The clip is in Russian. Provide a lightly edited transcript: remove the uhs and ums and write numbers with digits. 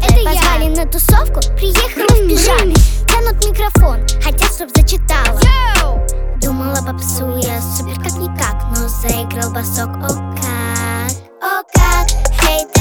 Позвали на тусовку, приехали в пижаме. Тянут микрофон, хотят, чтоб зачитала. Думала, попсу я супер как никак, но заиграл басок, о как, хей.